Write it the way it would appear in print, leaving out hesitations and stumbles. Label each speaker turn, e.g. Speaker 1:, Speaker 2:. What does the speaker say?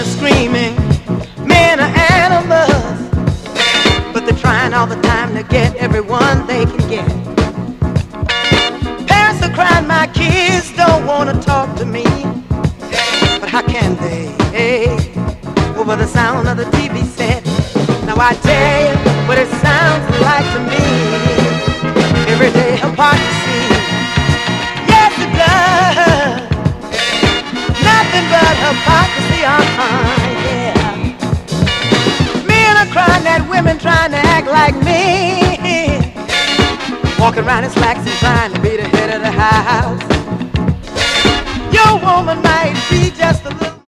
Speaker 1: are screaming, men are animals, but they're trying all the time to get everyone they can get. Parents are crying, my kids don't want to talk to me, but how can they, over the sound of the TV set? Now I tell you what it sounds like to me, everyday hypocrisy. Yes it does, nothing but hypocrisy, yeah. Men are crying at women trying to act like me, walking around in slacks and trying to be the head of the house. Your woman might be just a little